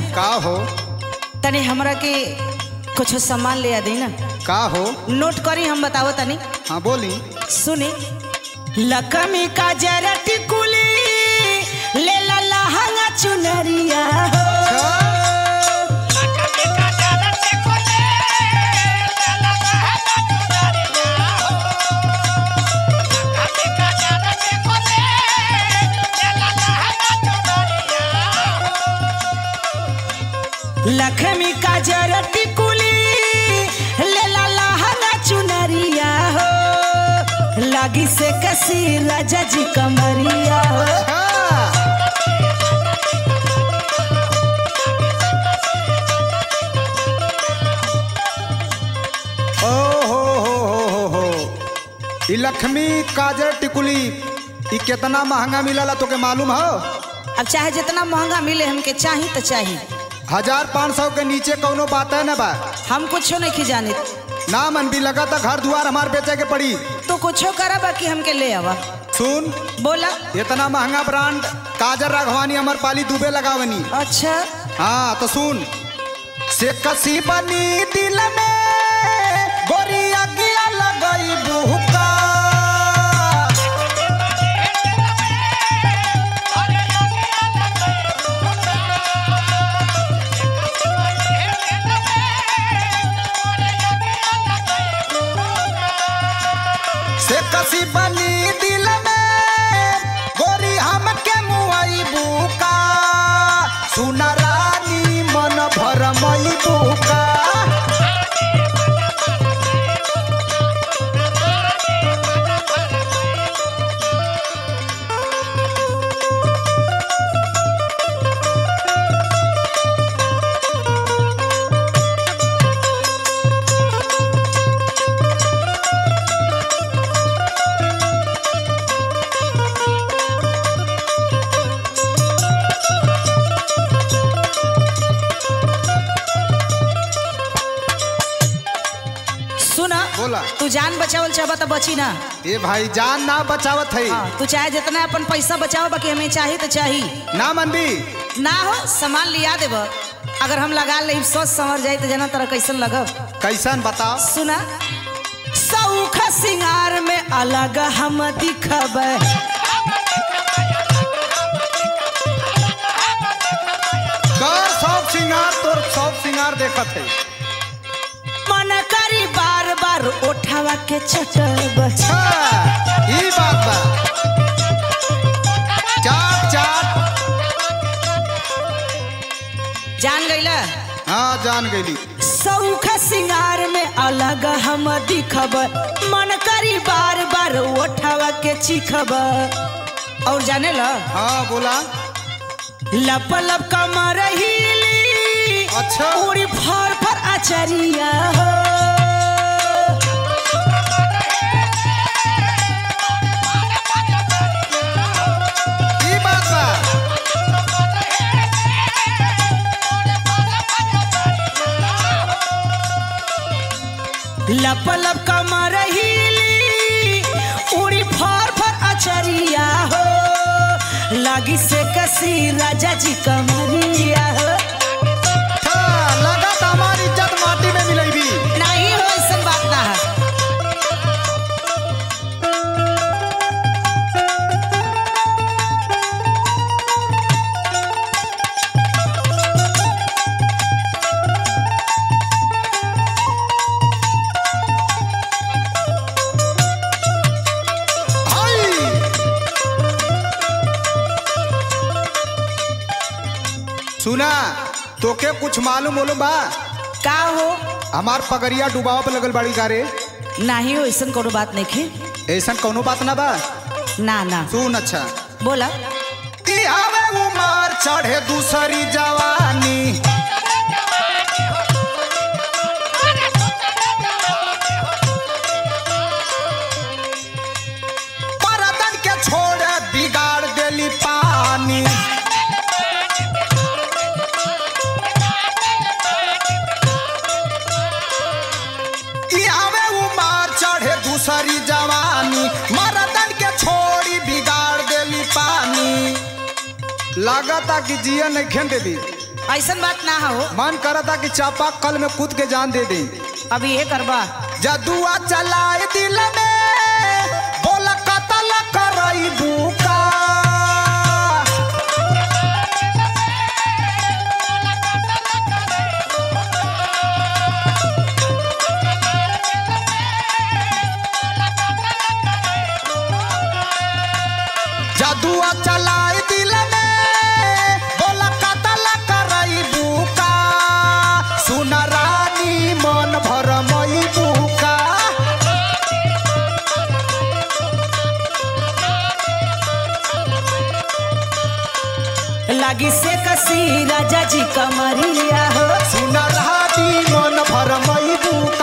का हो तनी हमरा के कुछ सामान ले आ दे ना। का हो नोट करी हम बताओ तनी। हाँ बोली। सुनी लकमी का जरा टिकुली ले ला लहंगा चुनरिया हो। लक्ष्मी का जरा टिकुली ले ला लहंगा चुनरिया हो। लागी से कसी राजा जी कमरिया हो। ओ ई लक्ष्मी काजर टिकुली ई कितना महंगा मिलला तोके मालूम हो? अब चाहे जितना महंगा मिले हमके चाही तो चाही। 1500 के नीचे कौनो बात है ना बा। हम कुछ नहीं जाने ना मन भी लगा था घर द्वार हमार बेचे के पड़ी तो कुछ करा बाकी हमके ले आवा। सुन बोला। इतना महंगा ब्रांड काजर राघवानी अमर पाली दुबे लगावनी। अच्छा हाँ तो सुन से कसी बनी दिल में गोरी अगिया लगई बुका। से कसी बनी दिल में गोरी हमके मुआई बुका। सुना रानी मन भर मई बुका। बोला। तू जान बचावल चाहबा तो बची ना। ये भाई जान ना बचावत है। हाँ, तू चाहे जितना अपन पैसा बचाओ बाकी हमें चाहिए तो चाहिए ना मन भी ना हो सामान लिया देब। अगर हम लगा ले सोच समझ जाए तो जना तरह कैसन लगब। कैसन बताओ। सुना सौख सिंगार में अलग हम दिखब। सब सिंगार तोर सब सिंगार देखत है। मन करी बार बार उठावा के चटब। ई बात बा। चाट चाट जान गईला। हाँ जान गईली। सौख सिंगार में अलग हम दिखब। मन करी बार बार उठावा के चिखब। और जाने ला। हाँ बोला। लप लप कमर हिली। अच्छा उड़ी फर फर आचरिया हो। ई बात बा। लप लप कमर हिली। उड़ी फर फर आचरिया हो। लागी से कसी राजा जी कमरिया हो। लगा तो हमारी इज्जत माटी में मिलेगी। नहीं हो ऐसा बात ना है। सुना तोके कुछ मालूम बोलो बा। का हो हमार पगड़िया डुबाव पे लगल बाड़ी का रे। नहीं हो ऐसा कोनो बात नहीं खे। ऐसा कोनो बात ना बा। ना ना सुन अच्छा बोला। उमर चढ़े दूसरी जवानी। परदन के छोड़े बिगाड़ देली पानी। दूसरी जवानी मरदन के छोड़ी बिगाड़ देली पानी। लागता कि जिया नहीं खेन देवी। ऐसन बात ना हो। मन करता कि चापा कल में कूद के जान दे दे। अभी ये करबा जदुआ चलाए दिल में बोला कतल करई बुका। जदुआ चलाए दिल में बोला कतल करई बुका। सुन रानी मन भर मई बुका। लागी से कसी राजा जी कमरिया हो। सुन रानी मन भर मई बुका।